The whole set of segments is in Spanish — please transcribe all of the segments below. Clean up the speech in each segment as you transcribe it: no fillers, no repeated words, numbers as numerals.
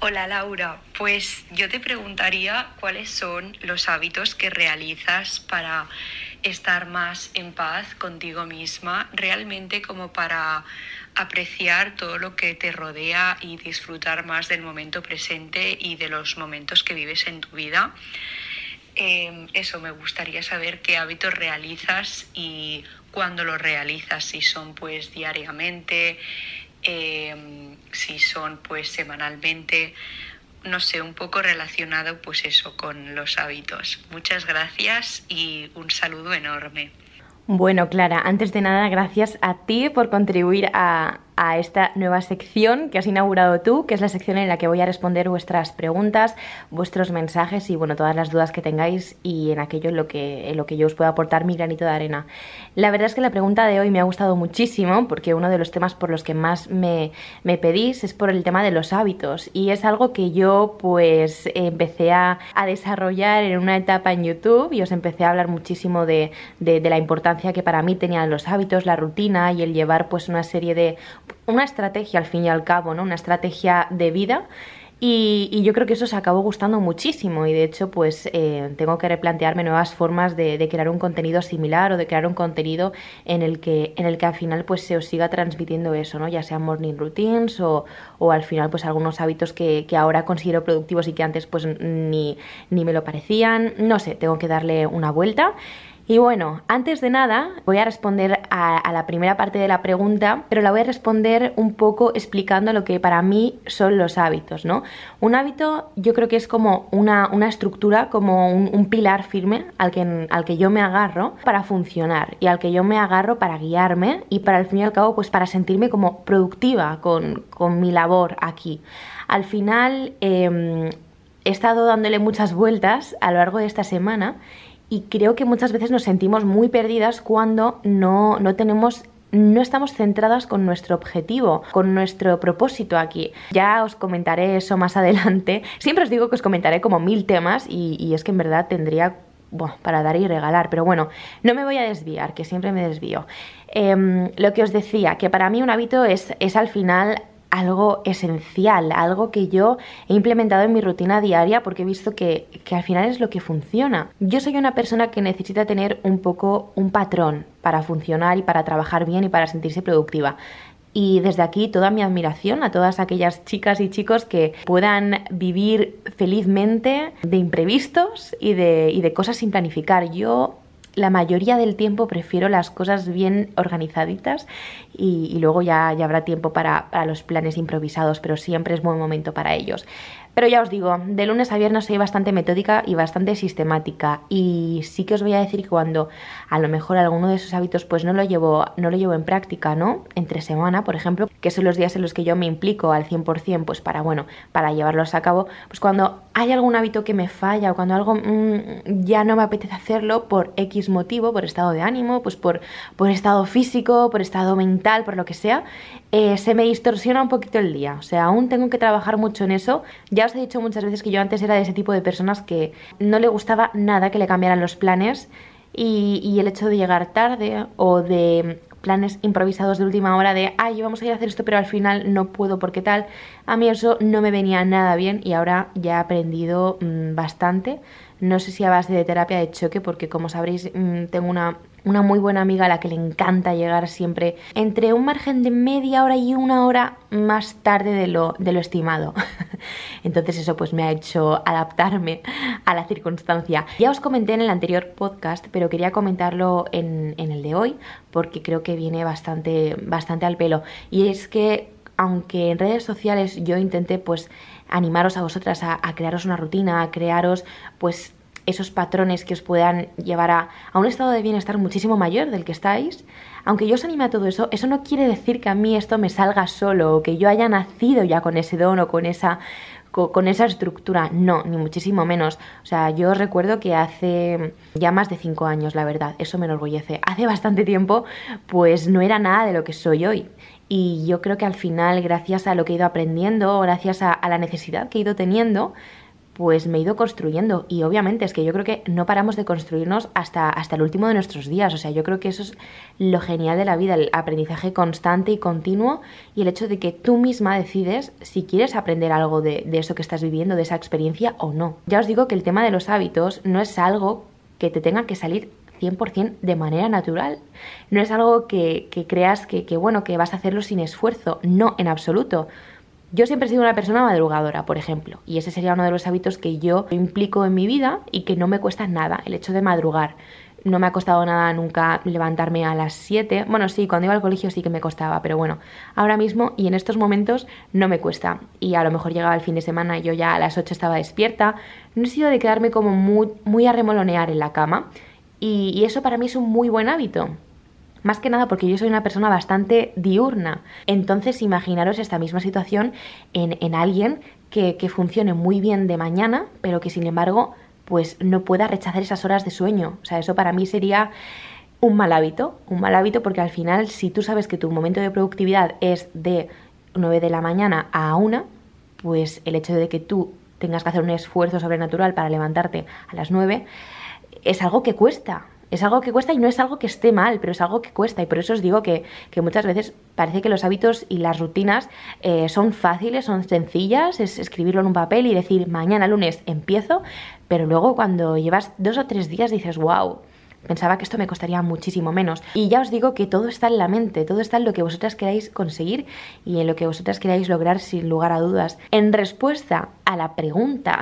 Hola Laura, pues yo te preguntaría cuáles son los hábitos que realizas para estar más en paz contigo misma, realmente como para apreciar todo lo que te rodea y disfrutar más del momento presente y de los momentos que vives en tu vida. Eso, me gustaría saber qué hábitos realizas y cuándo los realizas, si son pues diariamente, si son pues semanalmente, no sé, un poco relacionado pues eso con los hábitos. Muchas gracias y un saludo enorme. Bueno, Clara, antes de nada, gracias a ti por contribuir a esta nueva sección que has inaugurado tú, que es la sección en la que voy a responder vuestras preguntas, vuestros mensajes y, bueno, todas las dudas que tengáis y en aquello en lo que yo os pueda aportar mi granito de arena. La verdad es que la pregunta de hoy me ha gustado muchísimo porque uno de los temas por los que más me pedís es por el tema de los hábitos y es algo que yo pues empecé a desarrollar en una etapa en YouTube y os empecé a hablar muchísimo de la importancia que para mí tenían los hábitos, la rutina y el llevar pues una serie de una estrategia al fin y al cabo, ¿no? Una estrategia de vida y yo creo que eso os acabó gustando muchísimo y de hecho pues tengo que replantearme nuevas formas de crear un contenido similar o de crear un contenido en el que al final pues se os siga transmitiendo eso, ¿no? Ya sean morning routines o al final pues algunos hábitos que ahora considero productivos y que antes pues ni me lo parecían, no sé, tengo que darle una vuelta. Y bueno, antes de nada voy a responder a la primera parte de la pregunta, pero la voy a responder un poco explicando lo que para mí son los hábitos, ¿no? Un hábito yo creo que es como una estructura, como un pilar firme al que yo me agarro para funcionar y al que yo me agarro para guiarme y para al fin y al cabo pues para sentirme como productiva con mi labor aquí. Al final he estado dándole muchas vueltas a lo largo de esta semana y creo que muchas veces nos sentimos muy perdidas cuando no estamos centradas con nuestro objetivo, con nuestro propósito aquí. Ya os comentaré eso más adelante. Siempre os digo que os comentaré como 1000 temas y es que en verdad tendría para dar y regalar, pero bueno, no me voy a desviar, que siempre me desvío. Lo que os decía, que para mí un hábito es al final algo esencial, algo que yo he implementado en mi rutina diaria porque he visto que al final es lo que funciona. Yo soy una persona que necesita tener un poco un patrón para funcionar y para trabajar bien y para sentirse productiva. Y desde aquí toda mi admiración a todas aquellas chicas y chicos que puedan vivir felizmente de imprevistos y de cosas sin planificar. Yo la mayoría del tiempo prefiero las cosas bien organizaditas y luego ya habrá tiempo para los planes improvisados, pero siempre es buen momento para ellos. Pero ya os digo, de lunes a viernes soy bastante metódica y bastante sistemática y sí que os voy a decir que cuando a lo mejor alguno de esos hábitos pues no lo llevo en práctica, ¿no? Entre semana, por ejemplo, que son los días en los que yo me implico al 100% pues para llevarlos a cabo, pues cuando hay algún hábito que me falla o cuando algo ya no me apetece hacerlo por X motivo, por estado de ánimo, pues por estado físico, por estado mental, por lo que sea, se me distorsiona un poquito el día. O sea, aún tengo que trabajar mucho en eso. Ya os he dicho muchas veces que yo antes era de ese tipo de personas que no le gustaba nada que le cambiaran los planes y el hecho de llegar tarde o de planes improvisados de última hora de ay, vamos a ir a hacer esto pero al final no puedo porque tal, a mí eso no me venía nada bien y ahora ya he aprendido bastante. No sé si a base de terapia de choque porque como sabréis tengo una muy buena amiga a la que le encanta llegar siempre entre un margen de media hora y una hora más tarde de lo estimado. Entonces eso pues me ha hecho adaptarme a la circunstancia. Ya os comenté en el anterior podcast, pero quería comentarlo en el de hoy porque creo que viene bastante al pelo. Y es que aunque en redes sociales yo intenté pues animaros a vosotras a crearos una rutina, a crearos pues esos patrones que os puedan llevar a un estado de bienestar muchísimo mayor del que estáis, aunque yo os anime a todo eso, eso no quiere decir que a mí esto me salga solo o que yo haya nacido ya con ese don o con esa estructura, no, ni muchísimo menos. O sea, yo recuerdo que hace ya más de 5 años, la verdad, eso me enorgullece. Hace bastante tiempo, pues no era nada de lo que soy hoy. Y yo creo que al final, gracias a lo que he ido aprendiendo, gracias a la necesidad que he ido teniendo, pues me he ido construyendo. Y obviamente es que yo creo que no paramos de construirnos hasta el último de nuestros días. O sea, yo creo que eso es lo genial de la vida, el aprendizaje constante y continuo, y el hecho de que tú misma decides si quieres aprender algo de eso que estás viviendo, de esa experiencia o no. Ya os digo que el tema de los hábitos no es algo que te tenga que salir 100% de manera natural. No es algo que creas que vas a hacerlo sin esfuerzo. No, en absoluto. Yo siempre he sido una persona madrugadora, por ejemplo, y ese sería uno de los hábitos que yo implico en mi vida y que no me cuesta nada, el hecho de madrugar. No me ha costado nada nunca levantarme a las 7. Bueno, sí, cuando iba al colegio sí que me costaba, pero bueno, ahora mismo y en estos momentos no me cuesta. Y a lo mejor llegaba el fin de semana y yo ya a las 8 estaba despierta. No he sido de quedarme como muy a remolonear en la cama, y eso para mí es un muy buen hábito. Más que nada porque yo soy una persona bastante diurna. Entonces imaginaros esta misma situación en alguien que funcione muy bien de mañana, pero que sin embargo pues no pueda rechazar esas horas de sueño. O sea, eso para mí sería un mal hábito porque al final, si tú sabes que tu momento de productividad es de 9 de la mañana a 1, pues el hecho de que tú tengas que hacer un esfuerzo sobrenatural para levantarte a las 9 es algo que cuesta. Es algo que cuesta y no es algo que esté mal, pero es algo que cuesta. Y por eso os digo que muchas veces parece que los hábitos y las rutinas son fáciles, son sencillas, es escribirlo en un papel y decir mañana lunes empiezo, pero luego cuando llevas 2 o 3 días dices wow, pensaba que esto me costaría muchísimo menos. Y ya os digo que todo está en la mente, todo está en lo que vosotras queráis conseguir y en lo que vosotras queráis lograr sin lugar a dudas. En respuesta a la pregunta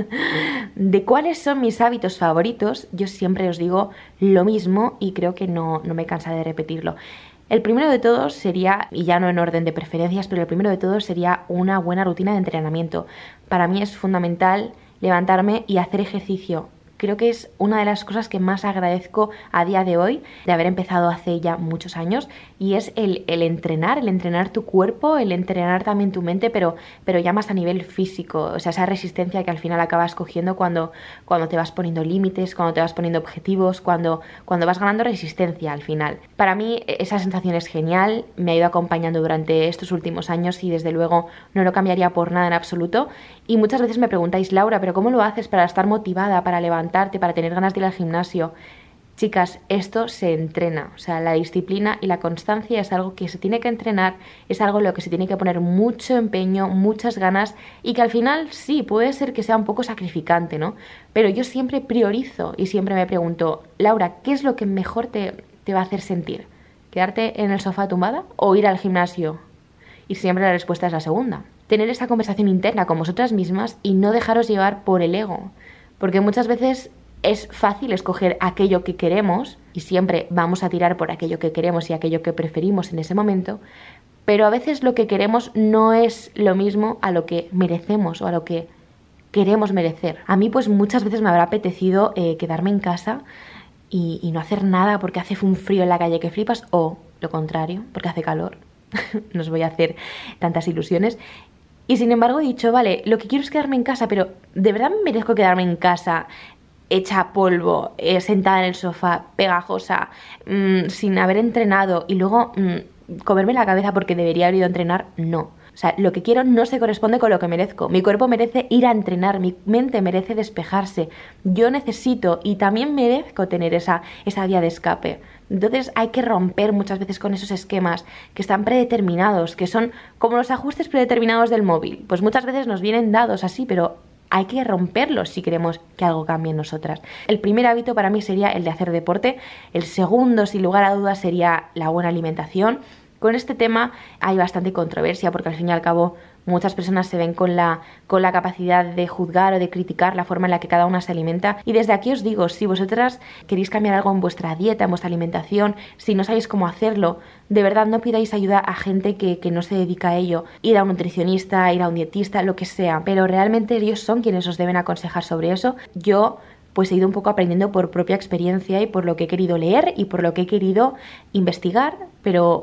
de cuáles son mis hábitos favoritos, yo siempre os digo lo mismo y creo que no me cansa de repetirlo. El primero de todos sería, y ya no en orden de preferencias, pero el primero de todos sería una buena rutina de entrenamiento. Para mí es fundamental levantarme y hacer ejercicio. Creo que es una de las cosas que más agradezco a día de hoy, de haber empezado hace ya muchos años, y es el entrenar tu cuerpo, el entrenar también tu mente, pero ya más a nivel físico. O sea, esa resistencia que al final acabas cogiendo cuando te vas poniendo límites, cuando te vas poniendo objetivos, cuando vas ganando resistencia al final. Para mí esa sensación es genial, me ha ido acompañando durante estos últimos años y desde luego no lo cambiaría por nada en absoluto. Y muchas veces me preguntáis, Laura, ¿pero cómo lo haces para estar motivada, para levantarte, para tener ganas de ir al gimnasio? Chicas, esto se entrena, o sea, la disciplina y la constancia es algo que se tiene que entrenar, es algo en lo que se tiene que poner mucho empeño, muchas ganas y que al final sí, puede ser que sea un poco sacrificante, ¿no? Pero yo siempre priorizo y siempre me pregunto, Laura, ¿qué es lo que mejor te va a hacer sentir? ¿Quedarte en el sofá tumbada o ir al gimnasio? Y siempre la respuesta es la segunda. Tener esa conversación interna con vosotras mismas y no dejaros llevar por el ego, porque muchas veces es fácil escoger aquello que queremos y siempre vamos a tirar por aquello que queremos y aquello que preferimos en ese momento, pero a veces lo que queremos no es lo mismo a lo que merecemos o a lo que queremos merecer. A mí pues muchas veces me habrá apetecido quedarme en casa y no hacer nada porque hace un frío en la calle que flipas, o lo contrario, porque hace calor. No os voy a hacer tantas ilusiones. Y sin embargo he dicho, vale, lo que quiero es quedarme en casa, pero ¿de verdad me merezco quedarme en casa hecha polvo, sentada en el sofá, pegajosa, sin haber entrenado y luego comerme la cabeza porque debería haber ido a entrenar? No. O sea, lo que quiero no se corresponde con lo que merezco. Mi cuerpo merece ir a entrenar, mi mente merece despejarse. Yo necesito y también merezco tener esa vía de escape. Entonces hay que romper muchas veces con esos esquemas que están predeterminados, que son como los ajustes predeterminados del móvil. Pues muchas veces nos vienen dados así, pero hay que romperlos si queremos que algo cambie en nosotras. El primer hábito para mí sería el de hacer deporte. El segundo, sin lugar a dudas, sería la buena alimentación. Con este tema hay bastante controversia porque al fin y al cabo muchas personas se ven con la capacidad de juzgar o de criticar la forma en la que cada una se alimenta. Y desde aquí os digo, si vosotras queréis cambiar algo en vuestra dieta, en vuestra alimentación, si no sabéis cómo hacerlo, de verdad no pidáis ayuda a gente que no se dedica a ello. Ir a un nutricionista, ir a un dietista, lo que sea. Pero realmente ellos son quienes os deben aconsejar sobre eso. Yo pues he ido un poco aprendiendo por propia experiencia y por lo que he querido leer y por lo que he querido investigar, pero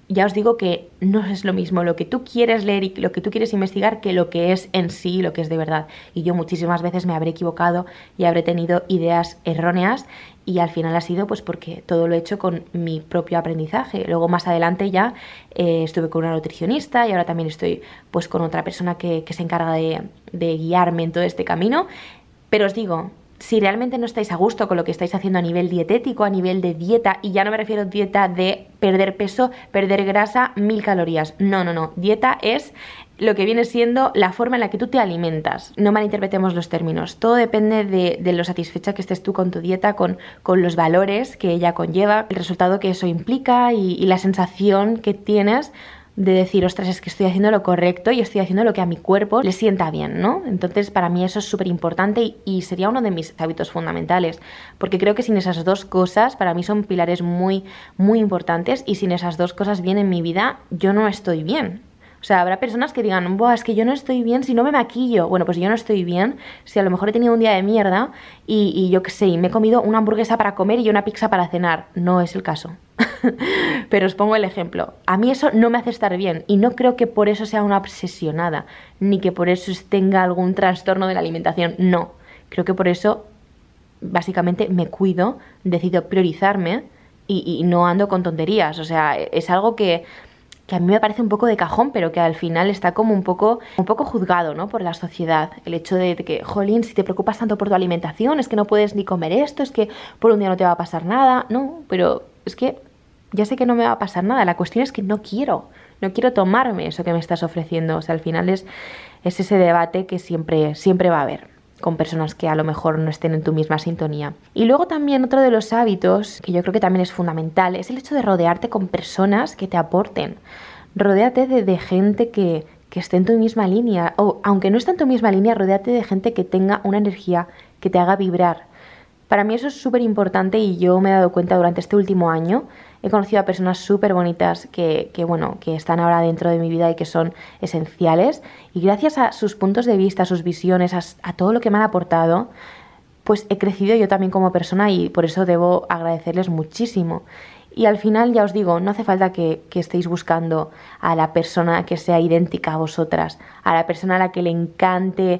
ya os digo que no es lo mismo lo que tú quieres leer y lo que tú quieres investigar que lo que es en sí, lo que es de verdad. Y yo muchísimas veces me habré equivocado y habré tenido ideas erróneas y al final ha sido pues porque todo lo he hecho con mi propio aprendizaje. Luego más adelante ya estuve con una nutricionista y ahora también estoy pues con otra persona que se encarga de guiarme en todo este camino. Pero os digo, si realmente no estáis a gusto con lo que estáis haciendo a nivel dietético, a nivel de dieta, y ya no me refiero a dieta de perder peso, perder grasa, 1000 calorías. No. Dieta es lo que viene siendo la forma en la que tú te alimentas. No malinterpretemos los términos. Todo depende de lo satisfecha que estés tú con tu dieta, con los valores que ella conlleva, el resultado que eso implica y la sensación que tienes de decir, ostras, es que estoy haciendo lo correcto y estoy haciendo lo que a mi cuerpo le sienta bien, ¿no? Entonces, para mí eso es súper importante y sería uno de mis hábitos fundamentales, porque creo que sin esas dos cosas, para mí son pilares muy, muy importantes y sin esas dos cosas bien en mi vida, yo no estoy bien. O sea, habrá personas que digan, buah, es que yo no estoy bien si no me maquillo. Bueno, pues yo no estoy bien si a lo mejor he tenido un día de mierda y yo qué sé, y me he comido una hamburguesa para comer y una pizza para cenar. No es el caso. Pero os pongo el ejemplo. A mí eso no me hace estar bien y no creo que por eso sea una obsesionada, ni que por eso tenga algún trastorno de la alimentación. No, creo que por eso básicamente me cuido, decido priorizarme y no ando con tonterías. O sea, es algo que a mí me parece un poco de cajón, pero que al final está como un poco juzgado, ¿no?, por la sociedad. El hecho de que, jolín, si te preocupas tanto por tu alimentación, es que no puedes ni comer esto, es que por un día no te va a pasar nada. No, pero es que ya sé que no me va a pasar nada. La cuestión es que no quiero tomarme eso que me estás ofreciendo. O sea, al final es ese debate que siempre va a haber con personas que a lo mejor no estén en tu misma sintonía. Y luego también otro de los hábitos, que yo creo que también es fundamental, es el hecho de rodearte con personas que te aporten. Rodéate de gente que esté en tu misma línea, o aunque no esté en tu misma línea, rodéate de gente que tenga una energía que te haga vibrar. Para mí eso es súper importante y yo me he dado cuenta durante este último año. He conocido a personas súper bonitas que están ahora dentro de mi vida y que son esenciales. Y gracias a sus puntos de vista, a sus visiones, a todo lo que me han aportado, pues he crecido yo también como persona y por eso debo agradecerles muchísimo. Y al final, ya os digo, no hace falta que estéis buscando a la persona que sea idéntica a vosotras, a la persona a la que le encante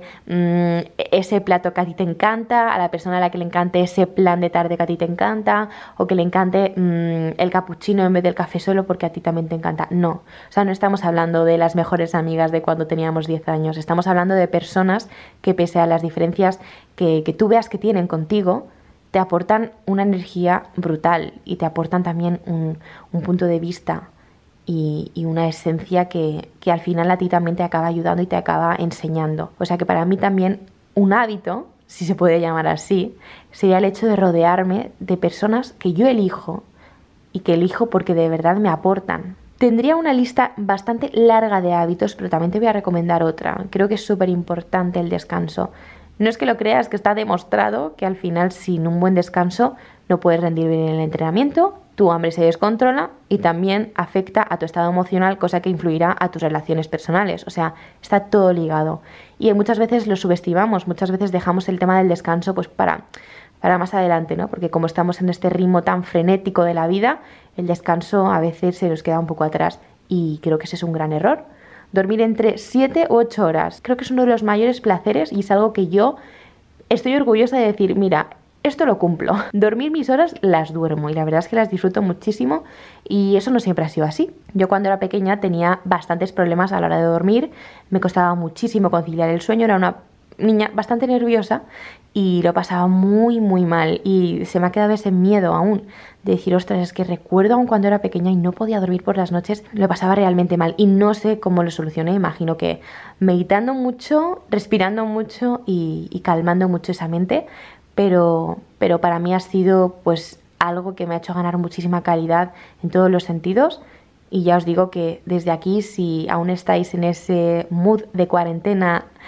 ese plato que a ti te encanta, a la persona a la que le encante ese plan de tarde que a ti te encanta, o que le encante el capuchino en vez del café solo porque a ti también te encanta. No, o sea, no estamos hablando de las mejores amigas de cuando teníamos 10 años, estamos hablando de personas que pese a las diferencias que tú veas que tienen contigo, te aportan una energía brutal y te aportan también un punto de vista y una esencia que al final a ti también te acaba ayudando y te acaba enseñando. O sea que para mí también un hábito, si se puede llamar así, sería el hecho de rodearme de personas que yo elijo y que elijo porque de verdad me aportan. Tendría una lista bastante larga de hábitos, pero también te voy a recomendar otra. Creo que es súper importante el descanso. No es que lo creas, que está demostrado que al final sin un buen descanso no puedes rendir bien en el entrenamiento, tu hambre se descontrola y también afecta a tu estado emocional, cosa que influirá a tus relaciones personales. O sea, está todo ligado. Y muchas veces lo subestimamos, muchas veces dejamos el tema del descanso pues para más adelante, ¿no? Porque como estamos en este ritmo tan frenético de la vida, el descanso a veces se nos queda un poco atrás y creo que ese es un gran error. Dormir entre 7 u 8 horas. Creo que es uno de los mayores placeres y es algo que yo estoy orgullosa de decir, mira, esto lo cumplo. Dormir mis horas las duermo y la verdad es que las disfruto muchísimo y eso no siempre ha sido así. Yo cuando era pequeña tenía bastantes problemas a la hora de dormir, me costaba muchísimo conciliar el sueño, era una niña bastante nerviosa y lo pasaba muy muy mal y se me ha quedado ese miedo aún de decir, ostras, es que recuerdo aún cuando era pequeña y no podía dormir por las noches, lo pasaba realmente mal y no sé cómo lo solucioné. Imagino que meditando mucho, respirando mucho y calmando mucho esa mente, pero para mí ha sido pues algo que me ha hecho ganar muchísima calidad en todos los sentidos. Y ya os digo que desde aquí, si aún estáis en ese mood de cuarentena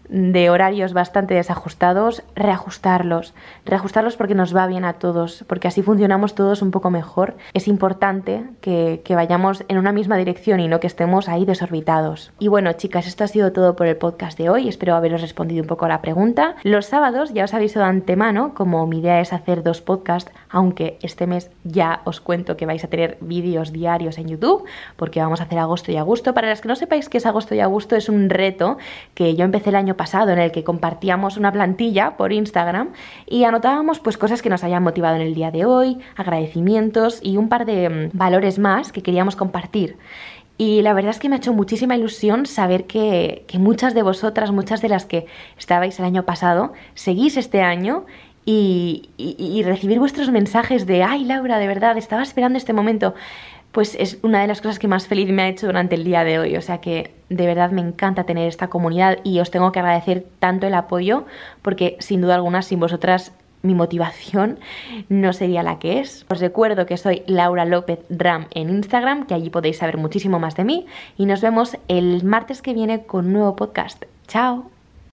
de horarios bastante desajustados, reajustarlos porque nos va bien a todos, porque así funcionamos todos un poco mejor. Es importante que vayamos en una misma dirección y no que estemos ahí desorbitados. Y bueno, chicas, esto ha sido todo por el podcast de hoy. Espero haberos respondido un poco a la pregunta. Los sábados, ya os aviso de antemano, como mi idea es hacer 2 podcasts, aunque este mes ya os cuento que vais a tener vídeos diarios en YouTube, porque vamos a hacer agosto y agosto. Para las que no sepáis qué es agosto y agosto, es un reto que yo empecé el año pasado, en el que compartíamos una plantilla por Instagram y anotábamos pues cosas que nos hayan motivado en el día de hoy, agradecimientos y un par de valores más que queríamos compartir. Y la verdad es que me ha hecho muchísima ilusión saber que muchas de vosotras, muchas de las que estabais el año pasado, seguís este año y recibir vuestros mensajes de ¡ay, Laura, de verdad, estaba esperando este momento! Pues es una de las cosas que más feliz me ha hecho durante el día de hoy. O sea que de verdad me encanta tener esta comunidad y os tengo que agradecer tanto el apoyo, porque sin duda alguna sin vosotras mi motivación no sería la que es. Os recuerdo que soy Laura López Ram en Instagram, que allí podéis saber muchísimo más de mí, y nos vemos el martes que viene con un nuevo podcast. ¡Chao!